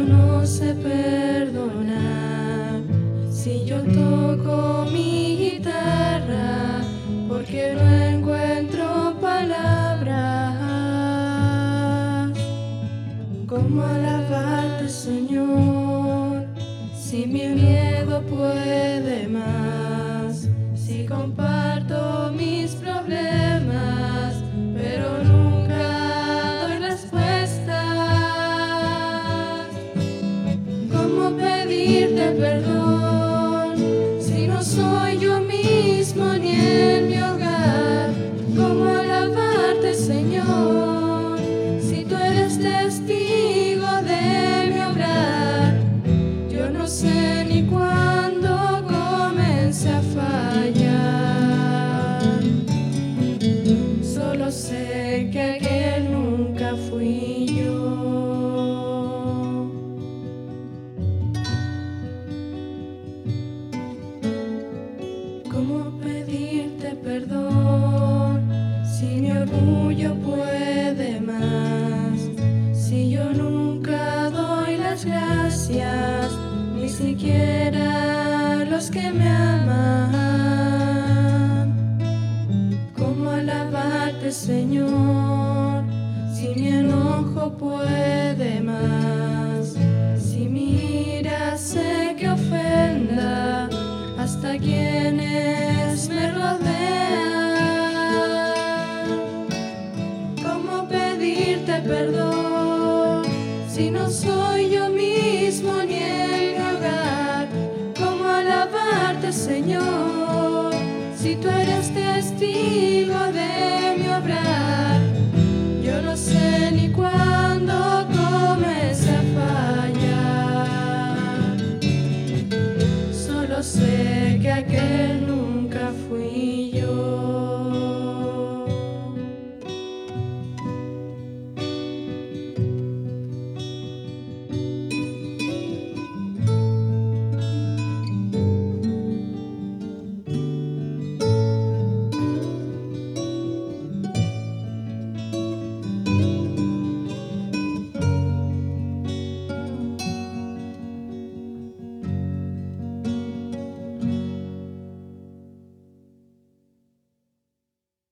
no sé perdonar. Si yo toco mi guitarra, porque no encuentro palabras. ¿Cómo alabarte, Señor, si mi miedo puede más? Si comparto mis problemas, pero nunca doy respuestas. ¿Cómo pedirte perdón si no soy yo mismo ni en mi hogar? ¿Cómo alabarte, Señor, si tú eres testigo de mi obrar? Yo no sé ni cuándo comencé a fallar, solo sé que aquel nunca fui yo. ¿Cómo pedirte perdón si mi orgullo puede más? Si yo nunca doy las gracias, ni siquiera a los que me aman. ¿Cómo alabarte, Señor, si mi enojo puede más? Si mi ira sé que ofenda hasta quienes me rodean. ¿Cómo pedirte perdón si no soy yo mismo ni en mi hogar? ¿Cómo alabarte, Señor, si tú eres testigo de